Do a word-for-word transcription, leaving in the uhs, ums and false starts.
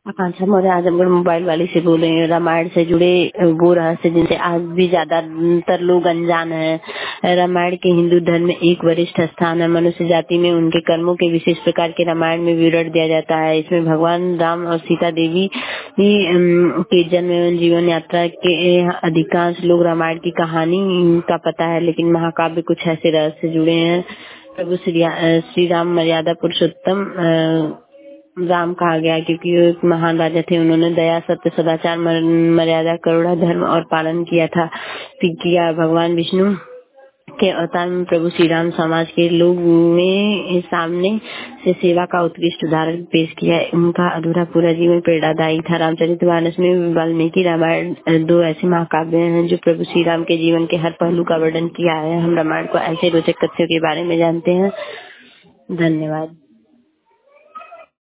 आकांक्षा Maurya Azamgarh mobile वाली से बोल रही हूँ। रामायण से जुड़े वो रहस्य जिनसे आज भी ज्यादातर लोग अनजान हैं। रामायण के हिंदू धर्म में एक वरिष्ठ स्थान है। मनुष्य जाति में उनके कर्मों के विशेष प्रकार के रामायण में विवरण दिया जाता है। इसमें भगवान राम और सीता देवी ही, अम, के जन्म एवं जीवन यात्रा के अधिकांश लोग रामायण की कहानी का पता है, लेकिन महाकाव्य कुछ ऐसे रहस्य जुड़े हैं। प्रभु श्री श्री राम मर्यादा पुरुषोत्तम अ, राम कहा गया क्योंकि वो एक महान राजा थे। उन्होंने दया, सत्य, सदाचार, मर- मर्यादा, करुणा, धर्म और पालन किया था फिर किया। भगवान विष्णु के अवतार में प्रभु श्री राम समाज के लोगों में सामने से सेवा का उत्कृष्ट उदाहरण पेश किया। उनका अधूरा पूरा जीवन प्रेरणादायी था। रामचरितमानस में वाल्मीकि रामायण अ, दो ऐसे महाकाव्य हैं जो प्रभु श्री राम के जीवन के हर पहलू का वर्णन किया है। हम रामायण को ऐसे रोचक तथ्यों के बारे में जानते हैं। धन्यवाद।